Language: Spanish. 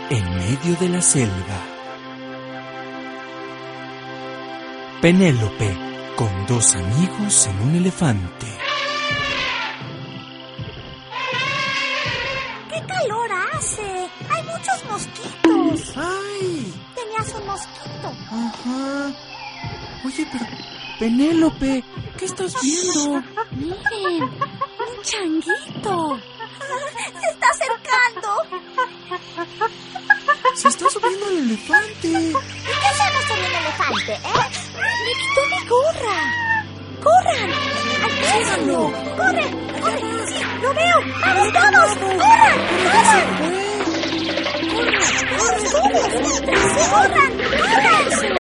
en medio de la selva. Penélope con dos amigos en un elefante. ¡Qué calor hace! ¡Hay muchos mosquitos! ¡Ay! Tenías un mosquito. Ajá. Oye, pero Penélope, ¿qué estás viendo? Miren, un changuito. Se está acercando. Se está subiendo al elefante. ¿Y qué hacemos con el elefante, Me quitó mi gorra. ¡Corran! ¡Alcánzalo! ¡Corre! ¡Corre! ¡Sí, lo veo! ¡Vamos todos! ¡Corran! ¡Corran! ¡Corran! ¡Corran! ¡Corran! ¡Corran!